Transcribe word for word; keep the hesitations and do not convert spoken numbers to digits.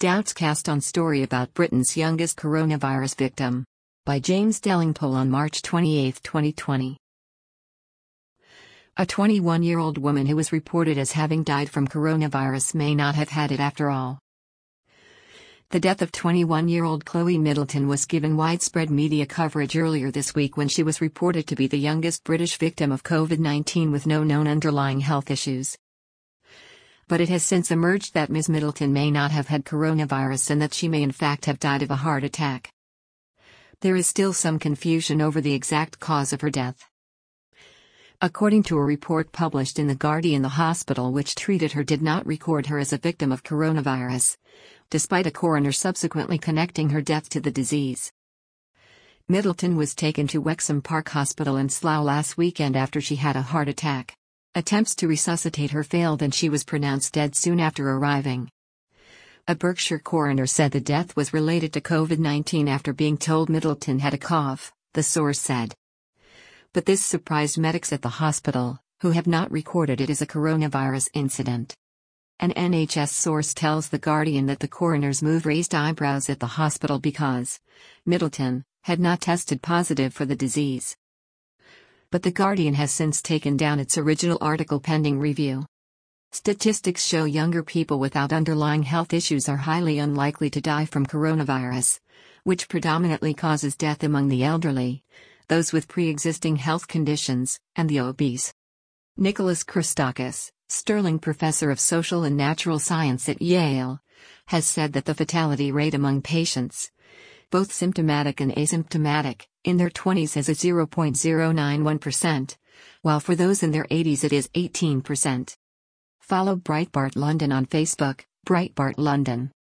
Doubts cast on story about Britain's youngest coronavirus victim. By James Delingpole on March twenty-eighth, twenty twenty. A twenty-one-year-old woman who was reported as having died from coronavirus may not have had it after all. The death of twenty-one-year-old Chloe Middleton was given widespread media coverage earlier this week when she was reported to be the youngest British victim of COVID nineteen with no known underlying health issues. But it has since emerged that Miz Middleton may not have had coronavirus and that she may in fact have died of a heart attack. There is still some confusion over the exact cause of her death. According to a report published in The Guardian, the hospital which treated her did not record her as a victim of coronavirus, despite a coroner subsequently connecting her death to the disease. Middleton was taken to Wexham Park Hospital in Slough last weekend after she had a heart attack. Attempts to resuscitate her failed and she was pronounced dead soon after arriving. A Berkshire coroner said the death was related to COVID nineteen after being told Middleton had a cough, the source said. But this surprised medics at the hospital, who have not recorded it as a coronavirus incident. An N H S source tells The Guardian that the coroner's move raised eyebrows at the hospital because Middleton had not tested positive for the disease. But The Guardian has since taken down its original article pending review. Statistics show younger people without underlying health issues are highly unlikely to die from coronavirus, which predominantly causes death among the elderly, those with pre-existing health conditions, and the obese. Nicholas Christakis, Sterling Professor of Social and Natural Science at Yale, has said that the fatality rate among patients, both symptomatic and asymptomatic, in their twenties is at zero point zero nine one percent, while for those in their eighties it is eighteen percent. Follow Breitbart London on Facebook, Breitbart London.